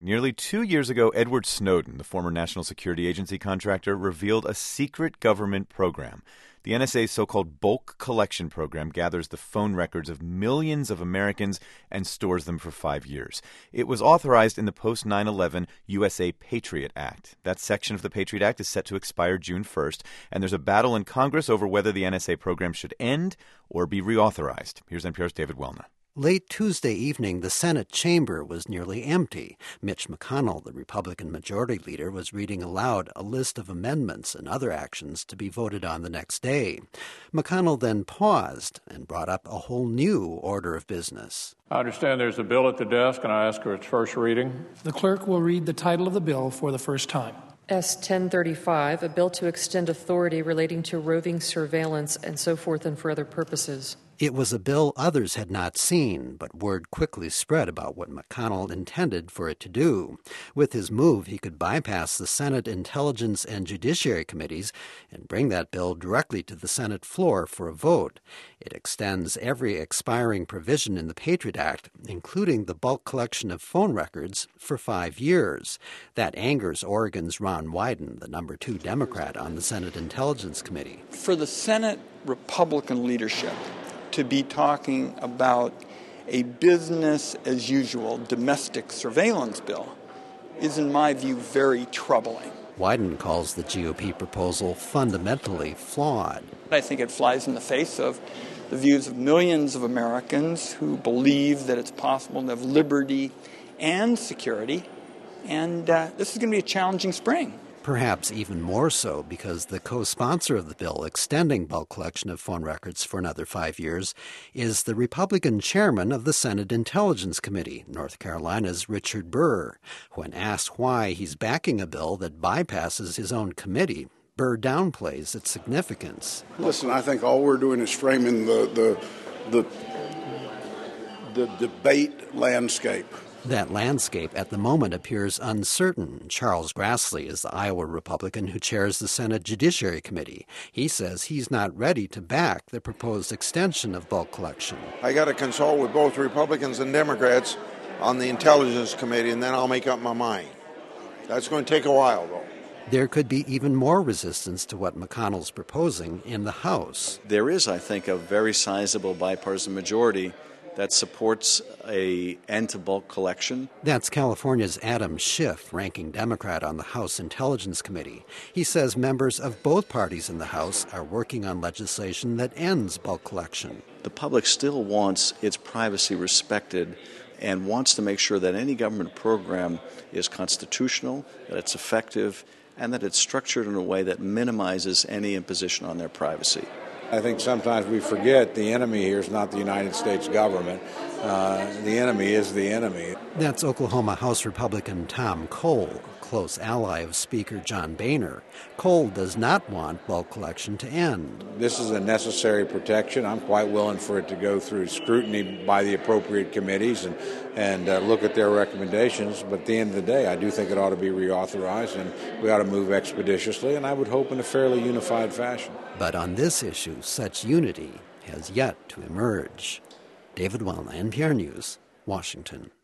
Nearly 2 years ago, Edward Snowden, the former National Security Agency contractor, revealed a secret government program. The NSA's so-called bulk collection program gathers the phone records of millions of Americans and stores them for 5 years. It was authorized in the post-9/11 USA Patriot Act. That section of the Patriot Act is set to expire June 1st, and there's a battle in Congress over whether the NSA program should end or be reauthorized. Here's NPR's David Welna. Late Tuesday evening, the Senate chamber was nearly empty. Mitch McConnell, the Republican majority leader, was reading aloud a list of amendments and other actions to be voted on the next day. McConnell then paused and brought up a whole new order of business. I understand there's a bill at the desk, and I ask for its first reading. The clerk will read the title of the bill for the first time. S-1035, a bill to extend authority relating to roving surveillance and so forth and for other purposes. It was a bill others had not seen, but word quickly spread about what McConnell intended for it to do. With his move, he could bypass the Senate Intelligence and Judiciary Committees and bring that bill directly to the Senate floor for a vote. It extends every expiring provision in the Patriot Act, including the bulk collection of phone records, for 5 years. That angers Oregon's Ron Wyden, the number 2 Democrat on the Senate Intelligence Committee. For the Senate Republican leadership to be talking about a business-as-usual domestic surveillance bill is, in my view, very troubling. Wyden calls the GOP proposal fundamentally flawed. I think it flies in the face of the views of millions of Americans who believe that it's possible to have liberty and security, and this is going to be a challenging spring. Perhaps even more so because the co-sponsor of the bill extending bulk collection of phone records for another 5 years is the Republican chairman of the Senate Intelligence Committee, North Carolina's Richard Burr. When asked why he's backing a bill that bypasses his own committee, Burr downplays its significance. Listen, I think all we're doing is framing the debate landscape. That landscape at the moment appears uncertain. Charles Grassley is the Iowa Republican who chairs the Senate Judiciary Committee. He says he's not ready to back the proposed extension of bulk collection. I got to consult with both Republicans and Democrats on the Intelligence Committee, and then I'll make up my mind. That's going to take a while, though. There could be even more resistance to what McConnell's proposing in the House. There is, I think, a very sizable bipartisan majority that supports an end to bulk collection. That's California's Adam Schiff, ranking Democrat on the House Intelligence Committee. He says members of both parties in the House are working on legislation that ends bulk collection. The public still wants its privacy respected and wants to make sure that any government program is constitutional, that it's effective, and that it's structured in a way that minimizes any imposition on their privacy. I think sometimes we forget the enemy here is not the United States government. The enemy is the enemy. That's Oklahoma House Republican Tom Cole, close ally of Speaker John Boehner. Cole does not want bulk collection to end. This is a necessary protection. I'm quite willing for it to go through scrutiny by the appropriate committees and look at their recommendations. But at the end of the day, I do think it ought to be reauthorized, and we ought to move expeditiously, and I would hope in a fairly unified fashion. But on this issue, such unity has yet to emerge. David Welna, NPR News, Washington.